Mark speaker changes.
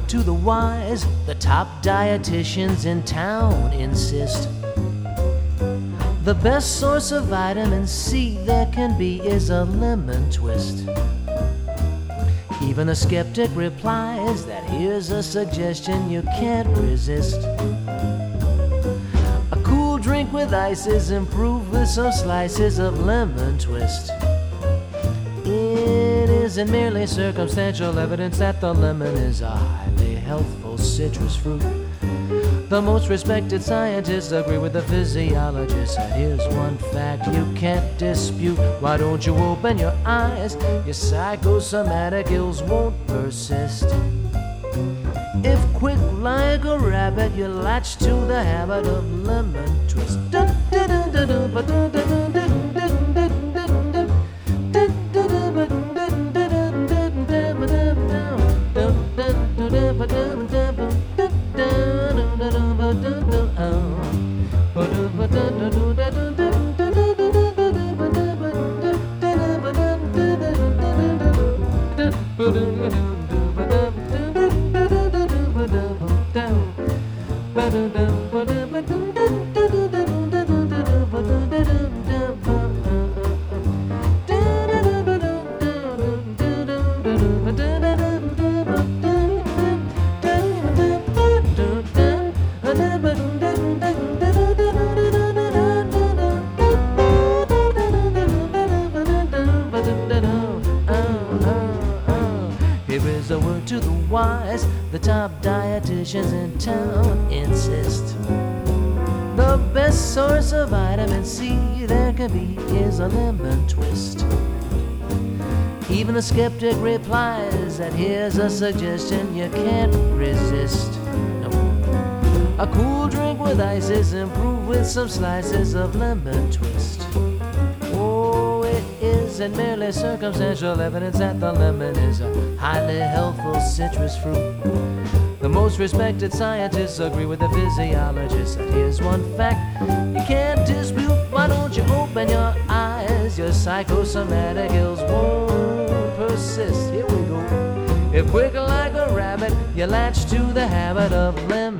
Speaker 1: to the wise, the top dietitians in town insist. The best source of vitamin C there can be is a lemon twist. Even a skeptic replies that here's a suggestion you can't resist. A cool drink with ice is improved with some slices of lemon twist. It isn't merely circumstantial evidence that the lemon is a highly healthful citrus fruit. The most respected scientists agree with the physiologists. And here's one fact you can't dispute. Why don't you open your eyes? Your psychosomatic ills won't persist. If quick like a rabbit, you latch to the habit of lemon twist. To the wise, the top dietitians in town insist. The best source of vitamin C there can be is a lemon twist. Even the skeptic replies that here's a suggestion you can't resist. No. A cool drink with ice is improved with some slices of lemon twist. Oh, it isn't merely circumstantial evidence that the lemon is a highly healthful citrus fruit. The most respected scientists agree with the physiologists that here's one fact you can't dispute. Why don't you open your eyes? Your psychosomatic ills won't persist. Here we go. If quick like a rabbit, you latch to the habit of lemon